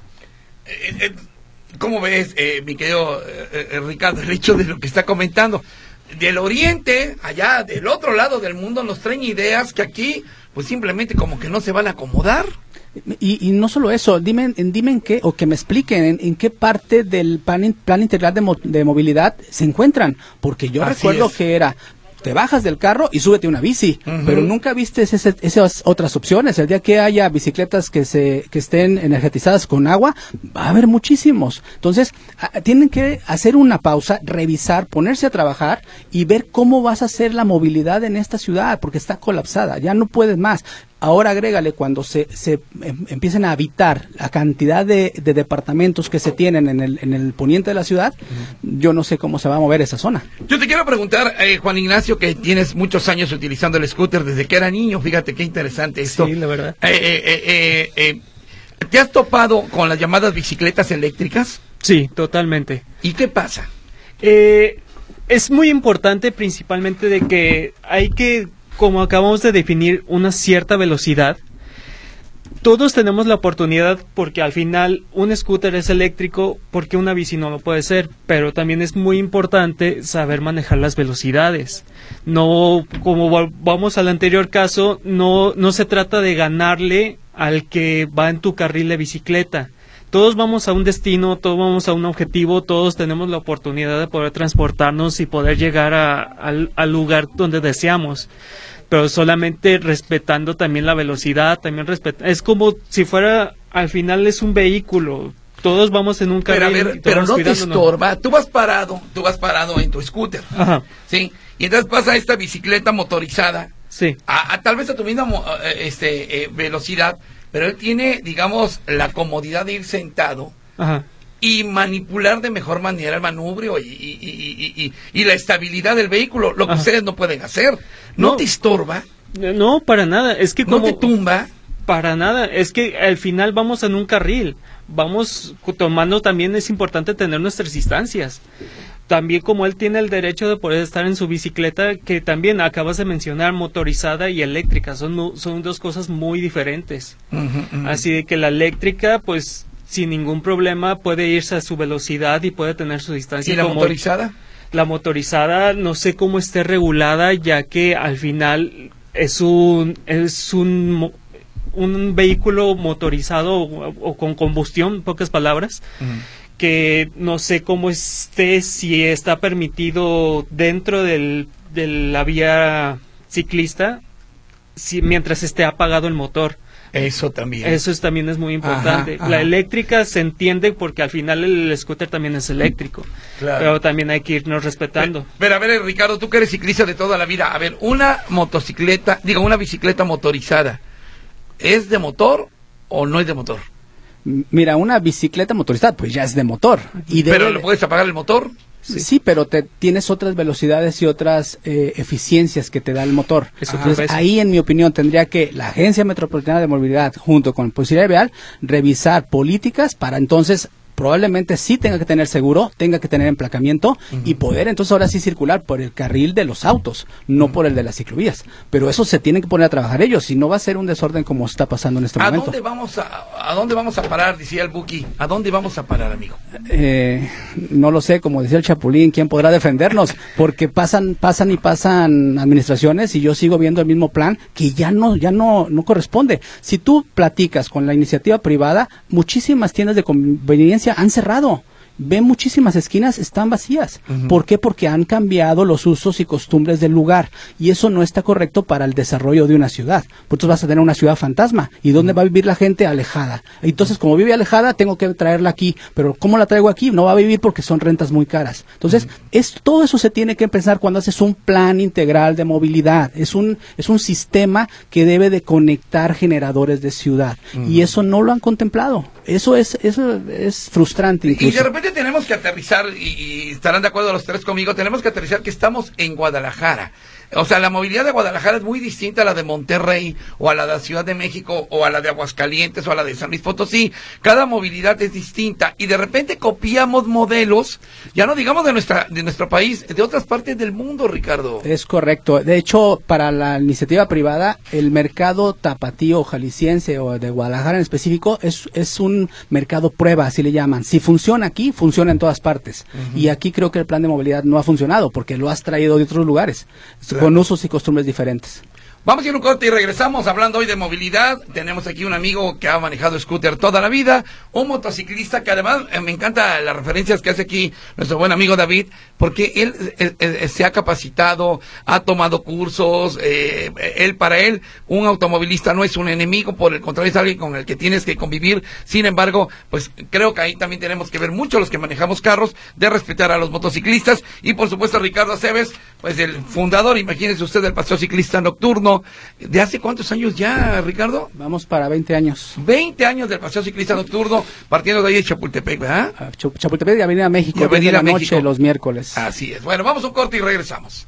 ¿Cómo ves, mi querido Ricardo, el hecho de lo que está comentando? Del oriente, allá del otro lado del mundo, nos traen ideas que aquí pues simplemente como que no se van a acomodar. Y no solo eso, dime en qué, o que me expliquen en qué parte del plan integral de movilidad se encuentran, porque yo recuerdo que era: te bajas del carro y súbete una bici, pero nunca viste esas otras opciones. El día que haya bicicletas que estén energetizadas con agua, va a haber muchísimos. Entonces, tienen que hacer una pausa, revisar, ponerse a trabajar y ver cómo vas a hacer la movilidad en esta ciudad, porque está colapsada, ya no puedes más. Ahora agrégale cuando se empiecen a habitar la cantidad de departamentos que se tienen en el poniente de la ciudad, yo no sé cómo se va a mover esa zona. Yo te quiero preguntar, Juan Ignacio, que tienes muchos años utilizando el scooter desde que era niño, fíjate qué interesante esto. Sí, la verdad. ¿Te has topado con las llamadas bicicletas eléctricas? Sí, totalmente. ¿Y qué pasa? Es muy importante, principalmente, de que hay que, como acabamos de definir, una cierta velocidad. Todos tenemos la oportunidad, porque al final un scooter es eléctrico, porque una bici no lo puede ser, pero también es muy importante saber manejar las velocidades. No, como vamos al anterior caso, no se trata de ganarle al que va en tu carril de bicicleta. Todos vamos a un destino, todos vamos a un objetivo, todos tenemos la oportunidad de poder transportarnos y poder llegar al lugar donde deseamos, pero solamente respetando también la velocidad, es como si fuera, al final es un vehículo, todos vamos en un carril. Pero no te estorba, tú vas parado en tu scooter, ¿sí? Y entonces pasa esta bicicleta motorizada, sí, tal vez a tu misma velocidad, pero él tiene, digamos, la comodidad de ir sentado y manipular de mejor manera el manubrio y la estabilidad del vehículo, lo que ustedes no pueden hacer. ¿No te estorba? No, para nada. Es que ¿No te tumba? Para nada. Es que al final vamos en un carril. Vamos tomando, también es importante tener nuestras distancias. También como él tiene el derecho de poder estar en su bicicleta, que también acabas de mencionar, motorizada y eléctrica, son dos cosas muy diferentes. Así de que la eléctrica, pues, sin ningún problema puede irse a su velocidad y puede tener su distancia. ¿Y la motorizada? La motorizada no sé cómo esté regulada, ya que al final es un vehículo motorizado o con combustión, en pocas palabras, que no sé cómo esté, si está permitido dentro de la vía ciclista, mientras esté apagado el motor. Eso también. Eso también es muy importante. La eléctrica se entiende porque al final el scooter también es eléctrico. Claro. Pero también hay que irnos respetando. Pero a ver, Ricardo, tú que eres ciclista de toda la vida, a ver, una bicicleta motorizada, ¿es ¿de motor o no es de motor? Mira, una bicicleta motorizada pues ya es de motor. ¿Pero le puedes apagar el motor? Sí, pero tienes otras velocidades y otras eficiencias que te da el motor. Entonces, ahí, en mi opinión, tendría que la Agencia Metropolitana de Movilidad, junto con Policía Vial, revisar políticas para entonces probablemente sí tenga que tener seguro, tenga que tener emplacamiento y poder entonces ahora sí circular por el carril de los autos, no por el de las ciclovías. Pero eso se tienen que poner a trabajar ellos, si no va a ser un desorden como está pasando en este momento. ¿A dónde vamos a parar? Decía el Buki. ¿A dónde vamos a parar, amigo? No lo sé, como decía el Chapulín, ¿quién podrá defendernos? Porque pasan administraciones y yo sigo viendo el mismo plan que ya no corresponde. Si tú platicas con la iniciativa privada, muchísimas tiendas de conveniencia han cerrado. Ven muchísimas esquinas, están vacías. ¿Por qué? Porque han cambiado los usos y costumbres del lugar. Y eso no está correcto para el desarrollo de una ciudad. Porque tú vas a tener una ciudad fantasma. ¿Y dónde va a vivir la gente? Alejada. Entonces, como vive alejada, tengo que traerla aquí. Pero ¿cómo la traigo aquí? No va a vivir porque son rentas muy caras. Entonces, todo eso se tiene que pensar cuando haces un plan integral de movilidad. Es un sistema que debe de conectar generadores de ciudad. Y eso no lo han contemplado. Eso es frustrante incluso. Y de repente tenemos que aterrizar, y estarán de acuerdo los tres conmigo, tenemos que aterrizar que estamos en Guadalajara. O sea, la movilidad de Guadalajara es muy distinta a la de Monterrey, o a la de la Ciudad de México, o a la de Aguascalientes, o a la de San Luis Potosí. Cada movilidad es distinta, y de repente copiamos modelos, ya no digamos de nuestro país, de otras partes del mundo, Ricardo. Es correcto. De hecho, para la iniciativa privada, el mercado tapatío, jalisciense, o de Guadalajara en específico, es un mercado prueba, así le llaman. Si funciona aquí, funciona en todas partes. Y aquí creo que el plan de movilidad no ha funcionado, porque lo has traído de otros lugares. Con usos y costumbres diferentes. Vamos a ir un corte y regresamos hablando hoy de movilidad. Tenemos aquí un amigo que ha manejado scooter toda la vida, un motociclista que además me encanta las referencias que hace aquí nuestro buen amigo David, porque él se ha capacitado, ha tomado cursos, para él un automovilista no es un enemigo, por el contrario es alguien con el que tienes que convivir. Sin embargo, pues creo que ahí también tenemos que ver mucho los que manejamos carros, de respetar a los motociclistas, y por supuesto Ricardo Aceves, pues el fundador, imagínese usted, del Paseo Ciclista Nocturno. ¿De hace cuántos años ya, Ricardo? Vamos para 20 años. 20 años del Paseo Ciclista Nocturno, partiendo de ahí de Chapultepec, ¿verdad? Chapultepec y Avenida México, y Avenida de la México. Noche, los miércoles. Así es. Bueno, vamos a un corte y regresamos.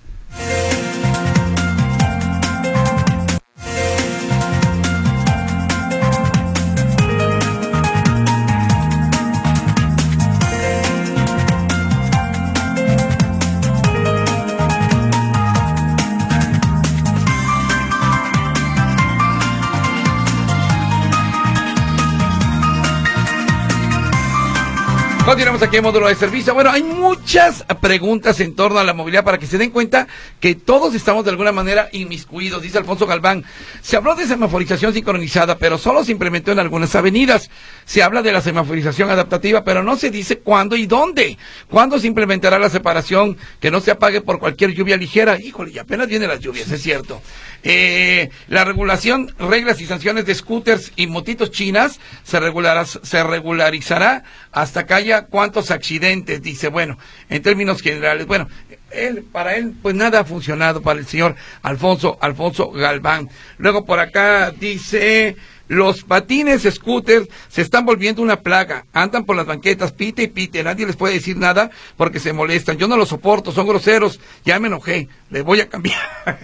Continuamos aquí en Módulo de Servicio. Bueno, hay muchas preguntas en torno a la movilidad para que se den cuenta que todos estamos de alguna manera inmiscuidos. Dice Alfonso Galván, se habló de semaforización sincronizada, pero solo se implementó en algunas avenidas. Se habla de la semaforización adaptativa, pero no se dice cuándo y dónde. ¿Cuándo se implementará la separación que no se apague por cualquier lluvia ligera? Híjole, y apenas vienen las lluvias, es cierto. La regulación, reglas y sanciones de scooters y motitos chinas se regularizará hasta que haya cuántos accidentes. Dice, bueno, en términos generales, bueno, para él, pues nada ha funcionado para el señor Alfonso Galván. Luego por acá dice, Los patines scooters se están volviendo una plaga. Andan por las banquetas, pite y pite. Nadie les puede decir nada porque se molestan. Yo no los soporto, son groseros. Ya me enojé. Les voy a cambiar.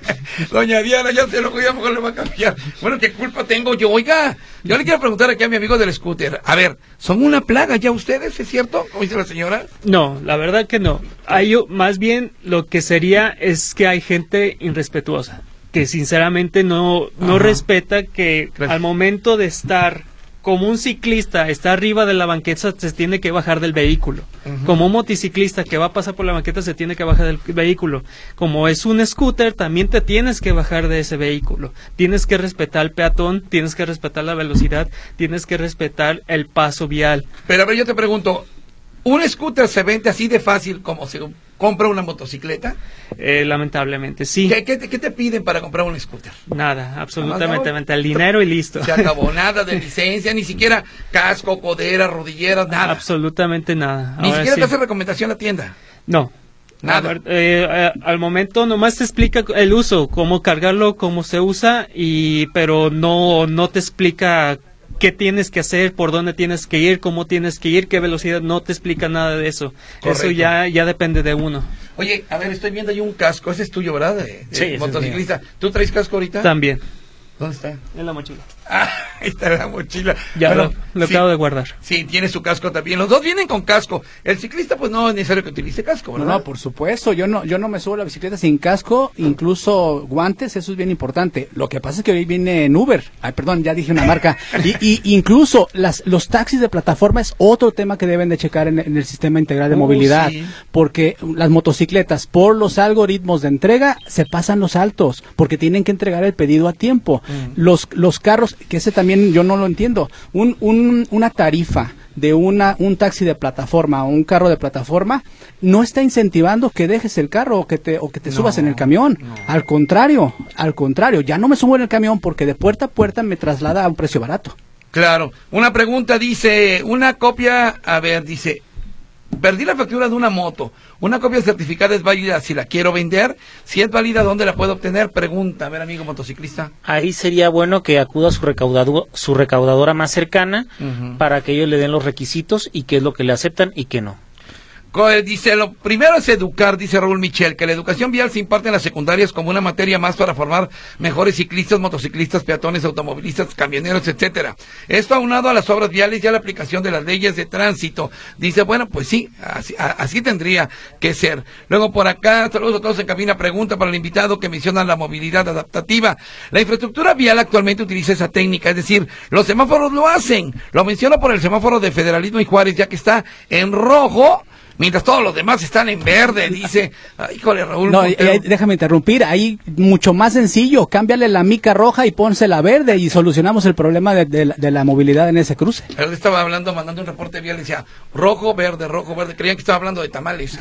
Doña Diana ya se enojó, ya mejor le va a cambiar. Bueno, ¿qué culpa tengo yo? Oiga, yo le quiero preguntar aquí a mi amigo del scooter. A ver, ¿son una plaga ya ustedes, es cierto? Como dice la señora. No, la verdad que no. Más bien lo que sería es que hay gente irrespetuosa, que sinceramente no respeta que al momento de estar como un ciclista está arriba de la banqueta, se tiene que bajar del vehículo. Como un motociclista que va a pasar por la banqueta, se tiene que bajar del vehículo. Como es un scooter, también te tienes que bajar de ese vehículo. Tienes que respetar al peatón, tienes que respetar la velocidad, tienes que respetar el paso vial. Pero a ver, yo te pregunto, ¿un scooter se vende así de fácil como se compra una motocicleta? Lamentablemente, sí. ¿Qué te piden para comprar un scooter? Nada, absolutamente, el dinero y listo. Se acabó, nada de licencia, ni siquiera casco, codera, rodilleras, nada. Absolutamente nada. Ni siquiera te hace recomendación la tienda. No. Nada. Al momento nomás te explica el uso, cómo cargarlo, cómo se usa, pero no te explica qué tienes que hacer, por dónde tienes que ir, cómo tienes que ir, qué velocidad, no te explica nada de eso. Correcto. Eso ya depende de uno. Oye, a ver, estoy viendo ahí un casco, ese es tuyo, ¿verdad? De Sí, motociclista. ¿Tú traes casco ahorita? También. ¿Dónde está? En la mochila. Ah, ahí está la mochila. Ya Bueno, lo sí, acabo de guardar. Sí, tiene su casco también. Los dos vienen con casco. El ciclista, pues no es necesario que utilice casco, ¿verdad? No, por supuesto, yo no me subo a la bicicleta sin casco, incluso guantes, eso es bien importante. Lo que pasa es que hoy viene en Uber, ya dije una marca, y incluso los taxis de plataforma es otro tema que deben de checar en el sistema integral de movilidad, sí. Porque las motocicletas, por los algoritmos de entrega, se pasan los altos, porque tienen que entregar el pedido a tiempo. Los carros, que ese también yo no lo entiendo, una tarifa de un taxi de plataforma o un carro de plataforma no está incentivando que dejes el carro o que te subas en el camión. No. Al contrario, ya no me subo en el camión porque de puerta a puerta me traslada a un precio barato. Claro. Una pregunta dice, dice, perdí la factura de una moto. ¿Una copia certificada es válida si la quiero vender? Si es válida, ¿dónde la puedo obtener? Pregunta, a ver, amigo motociclista. Ahí sería bueno que acuda a su recaudadora más cercana para que ellos le den los requisitos y qué es lo que le aceptan y qué no. Dice, lo primero es educar, dice Raúl Michel, que la educación vial se imparte en las secundarias como una materia más para formar mejores ciclistas, motociclistas, peatones, automovilistas, camioneros, etcétera. Esto aunado a las obras viales y a la aplicación de las leyes de tránsito. Dice, bueno, pues sí, así tendría que ser. Luego por acá, saludos a todos en cabina, pregunta para el invitado que menciona la movilidad adaptativa. La infraestructura vial actualmente utiliza esa técnica, es decir, los semáforos lo hacen. Lo menciono por el semáforo de Federalismo y Juárez, ya que está en rojo, mientras todos los demás están en verde, dice. Ay, híjole, Raúl. No, déjame interrumpir, ahí mucho más sencillo, cámbiale la mica roja y pónsela verde y solucionamos el problema de la movilidad en ese cruce. Pero estaba mandando un reporte vial y decía, rojo, verde, creían que estaba hablando de tamales.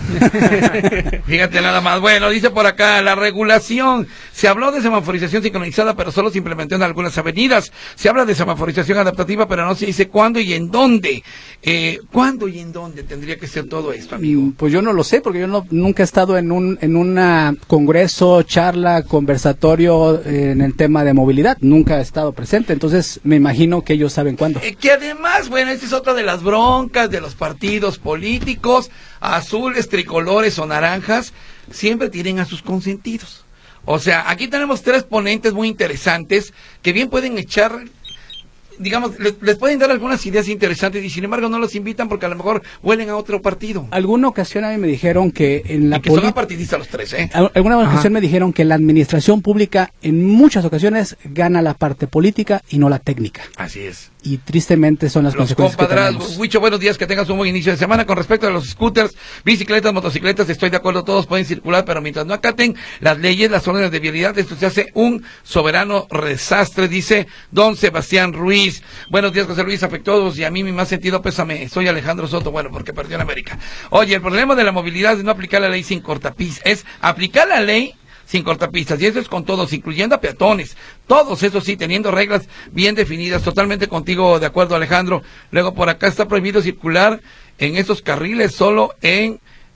Fíjate nada más. Bueno, dice por acá, la regulación. Se habló de semaforización sincronizada, pero solo se implementó en algunas avenidas. Se habla de semaforización adaptativa, pero no se dice cuándo y en dónde. ¿Cuándo y en dónde tendría que ser todo esto, amigo? Pues yo no lo sé, porque yo nunca he estado en un congreso, charla, conversatorio en el tema de movilidad. Nunca he estado presente, entonces me imagino que ellos saben cuándo. Que además, bueno, esta es otra de las broncas de los partidos políticos, azules, tricolores o naranjas, siempre tienen a sus consentidos. O sea, aquí tenemos tres ponentes muy interesantes que bien pueden echar, digamos, les pueden dar algunas ideas interesantes y sin embargo no los invitan porque a lo mejor huelen a otro partido. Alguna ocasión a mí me dijeron que en la que son partidistas los tres, ¿eh? Alguna ocasión me dijeron que la administración pública en muchas ocasiones gana la parte política y no la técnica. Así es. Y tristemente son las consecuencias que tenemos. Huicho, buenos días, que tengas un buen inicio de semana. Con respecto a los scooters, bicicletas, motocicletas, estoy de acuerdo, todos pueden circular, pero mientras no acaten las leyes, las órdenes de vialidad, esto se hace un soberano desastre, dice don Sebastián Ruiz. Buenos días, José Luis, afectuosos, y a mí mi más sentido pésame, soy Alejandro Soto, bueno, porque perdió en América. Oye, el problema de la movilidad es no aplicar la ley sin cortapistas, es aplicar la ley sin cortapistas, y eso es con todos, incluyendo a peatones, todos, eso sí, teniendo reglas bien definidas. Totalmente contigo de acuerdo, Alejandro. Luego por acá está prohibido circular en esos carriles solo en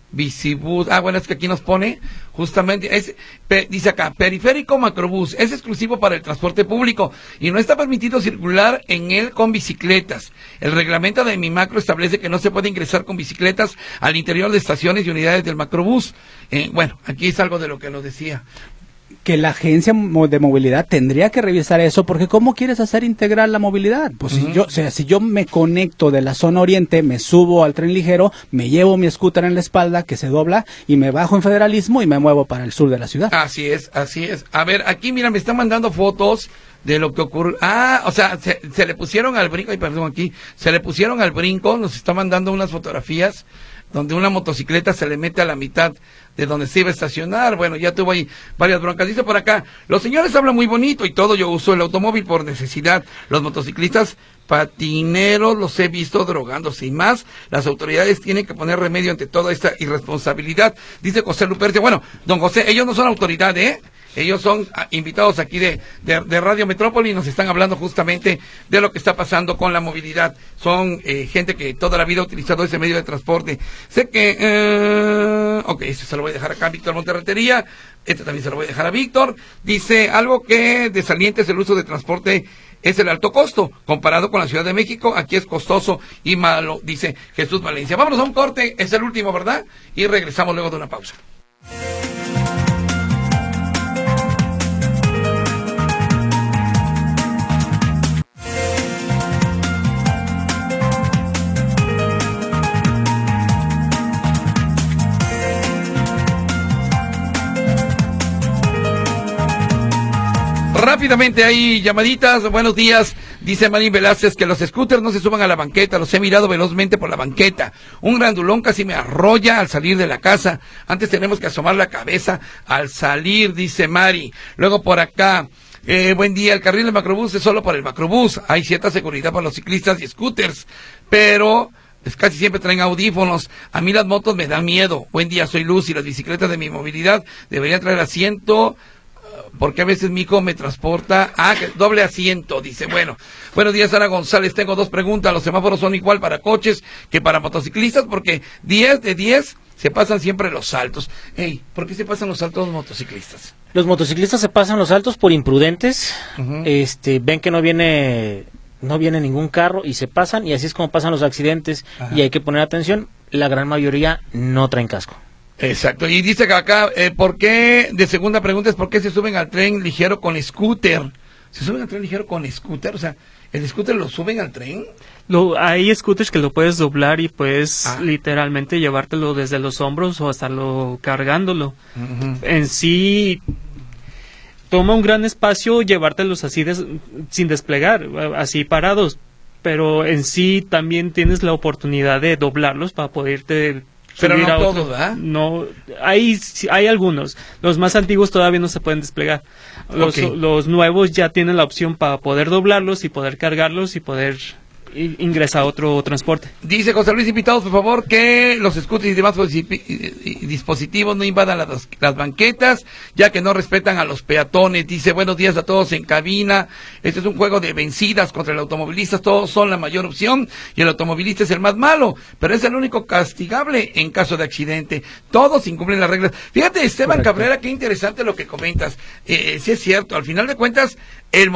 Bicibús, bueno, es que aquí nos pone justamente, dice acá, periférico macrobús, es exclusivo para el transporte público y no está permitido circular en él con bicicletas. El reglamento de Mi Macro establece que no se puede ingresar con bicicletas al interior de estaciones y unidades del macrobús. Bueno, aquí es algo de lo que nos decía. Que la agencia de movilidad tendría que revisar eso, porque ¿cómo quieres hacer integral la movilidad? Pues si yo me conecto de la zona oriente, me subo al tren ligero, me llevo mi scooter en la espalda que se dobla y me bajo en Federalismo y me muevo para el sur de la ciudad. Así es. A ver, aquí mira, me están mandando fotos de lo que ocurre. O sea, se le pusieron al brinco, se le pusieron al brinco, nos está mandando unas fotografías donde una motocicleta se le mete a la mitad de donde se iba a estacionar. Bueno, ya tuvo ahí varias broncas. Dice por acá, los señores hablan muy bonito y todo, yo uso el automóvil por necesidad. Los motociclistas patineros los he visto drogándose y más. Las autoridades tienen que poner remedio ante toda esta irresponsabilidad. Dice José Lupercio, bueno, don José, ellos no son autoridad, ellos son invitados aquí de Radio Metrópoli y nos están hablando justamente de lo que está pasando con la movilidad. Son gente que toda la vida ha utilizado ese medio de transporte. Sé que... este se lo voy a dejar acá a Víctor Monterretería. Este también se lo voy a dejar a Víctor. Dice, algo que desalienta es el uso de transporte, es el alto costo. Comparado con la Ciudad de México, aquí es costoso y malo, dice Jesús Valencia. Vámonos a un corte, es el último, ¿verdad? Y regresamos luego de una pausa. Rápidamente hay llamaditas, buenos días, dice Marín Velázquez que los scooters no se suban a la banqueta, los he mirado velozmente por la banqueta, un grandulón casi me arrolla al salir de la casa, antes tenemos que asomar la cabeza al salir, dice Mari. Luego por acá, buen día, el carril del macrobús es solo para el macrobús, hay cierta seguridad para los ciclistas y scooters, pero... casi siempre traen audífonos. A mí las motos me dan miedo. Buen día, soy Luz y las bicicletas de mi movilidad deberían traer asiento, porque a veces mi hijo me transporta doble asiento, dice. Buenos días, Ana González, tengo 2 preguntas. Los semáforos son igual para coches que para motociclistas, porque 10 de 10 se pasan siempre los saltos. ¿Por qué se pasan los saltos los motociclistas? Los motociclistas se pasan los saltos por imprudentes. Ven que no viene ningún carro y se pasan, y así es como pasan los accidentes. Y hay que poner atención, la gran mayoría no traen casco. Exacto, y dice que acá, ¿por qué? De segunda pregunta es ¿por qué se suben al tren ligero con scooter? ¿Se suben al tren ligero con scooter? O sea, ¿el scooter lo suben al tren? Hay scooters que lo puedes doblar y puedes literalmente llevártelo desde los hombros o hasta cargándolo. En sí... toma un gran espacio llevártelos así sin desplegar, así parados, pero en sí también tienes la oportunidad de doblarlos para poderte pero subir no a otro. todos, ¿verdad? No, hay algunos. Los más antiguos todavía no se pueden desplegar. Los nuevos ya tienen la opción para poder doblarlos y poder cargarlos y poder ingresa a otro transporte. Dice José Luis, invitados, por favor, que los scooters y demás dispositivos no invadan las banquetas, ya que no respetan a los peatones. Dice, buenos días a todos en cabina. Este es un juego de vencidas contra el automovilista. Todos son la mayor opción y el automovilista es el más malo, pero es el único castigable en caso de accidente. Todos incumplen las reglas. Fíjate, Esteban Correcto. Cabrera, qué interesante lo que comentas. Sí es cierto, al final de cuentas, el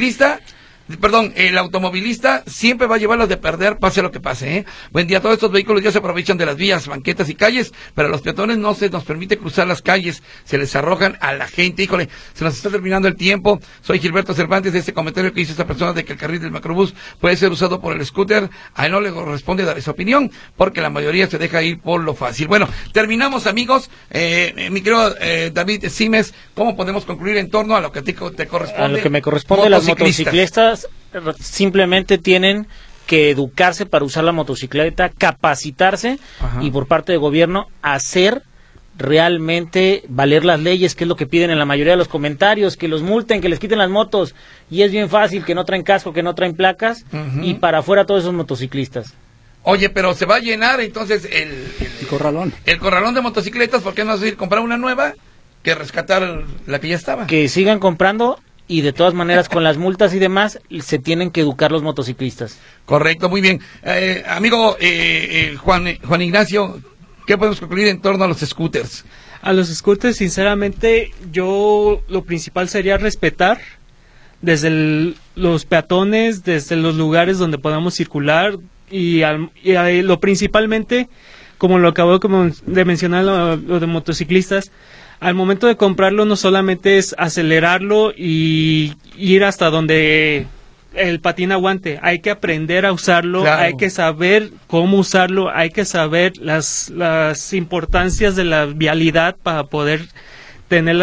automovilista siempre va a llevar las de perder, pase lo que pase, Buen día, todos estos vehículos ya se aprovechan de las vías, banquetas y calles, pero a los peatones no se nos permite cruzar las calles, se les arrojan a la gente. Híjole, se nos está terminando el tiempo. Soy Gilberto Cervantes. De este comentario que hizo esta persona de que el carril del macrobús puede ser usado por el scooter, a él no le corresponde dar esa opinión, porque la mayoría se deja ir por lo fácil. Bueno, terminamos, amigos. Mi querido David Simes, ¿cómo podemos concluir en torno a lo que a ti te corresponde? A lo que me corresponde, las motociclistas simplemente tienen que educarse para usar la motocicleta, capacitarse y por parte del gobierno hacer realmente valer las leyes, que es lo que piden en la mayoría de los comentarios, que los multen, que les quiten las motos, y es bien fácil, que no traen casco, que no traen placas, y para afuera todos esos motociclistas. Oye, pero se va a llenar entonces el corralón. El corralón de motocicletas. ¿Por qué no ir a comprar una nueva que rescatar la que ya estaba? Que sigan comprando. Y de todas maneras, con las multas y demás, se tienen que educar los motociclistas. Correcto, muy bien. Amigo Juan Ignacio, ¿Qué podemos concluir en torno a los scooters? A los scooters, sinceramente, yo lo principal sería respetar desde los peatones, desde los lugares donde podamos circular y lo principalmente, como lo acabo de mencionar lo de motociclistas, al momento de comprarlo no solamente es acelerarlo y ir hasta donde el patín aguante, hay que aprender a usarlo, claro. Hay que saber cómo usarlo, hay que saber las importancias de la vialidad para poder tener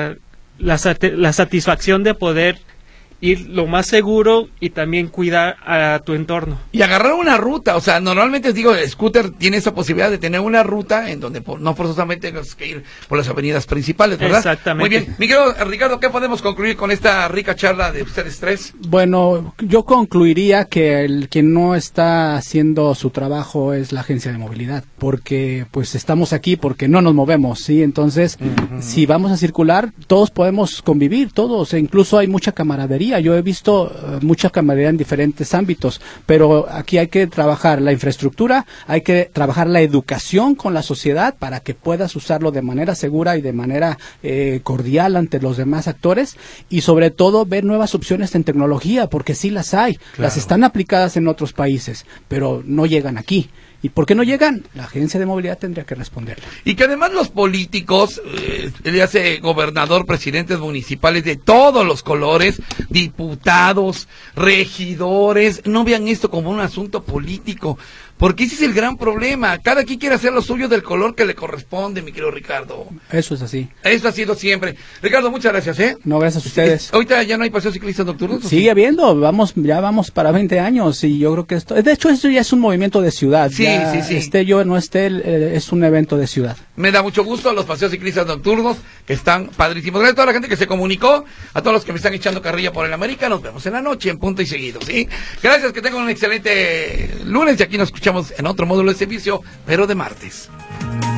la satisfacción de poder ir lo más seguro y también cuidar a tu entorno. Y agarrar una ruta, o sea, normalmente digo, el scooter tiene esa posibilidad de tener una ruta en donde no forzosamente tengas que ir por las avenidas principales, ¿verdad? Exactamente. Muy bien. Mi querido Ricardo, ¿qué podemos concluir con esta rica charla de ustedes tres? Bueno, yo concluiría que el que no está haciendo su trabajo es la agencia de movilidad, porque pues estamos aquí porque no nos movemos, ¿sí? Entonces, si vamos a circular, todos podemos convivir, todos, e incluso hay mucha camaradería. Yo he visto mucha camaradería en diferentes ámbitos, pero aquí hay que trabajar la infraestructura, hay que trabajar la educación con la sociedad para que puedas usarlo de manera segura y de manera cordial ante los demás actores, y sobre todo ver nuevas opciones en tecnología, porque sí las hay, claro. Las están aplicadas en otros países, pero no llegan aquí. ¿Y por qué no llegan? La agencia de movilidad tendría que responderle. Y que además los políticos, le hace gobernador, presidentes municipales de todos los colores, diputados, regidores, no vean esto como un asunto político, porque ese es el gran problema. Cada quien quiere hacer lo suyo del color que le corresponde, mi querido Ricardo. Eso es así. Eso ha sido siempre. Ricardo, muchas gracias, ¿eh? No, gracias a ustedes. Ahorita ya no hay paseos ciclistas nocturnos. Sigue habiendo, ya vamos para 20 años y yo creo que de hecho esto ya es un movimiento de ciudad. Sí, ya, sí. Esté yo, no esté, es un evento de ciudad. Me da mucho gusto los paseos ciclistas nocturnos, que están padrísimos. Gracias a toda la gente que se comunicó, a todos los que me están echando carrilla por el América. Nos vemos en la noche, en punto y seguido, ¿sí? Gracias, que tengan un excelente lunes y aquí nos escuchamos en otro módulo de servicio, pero de martes.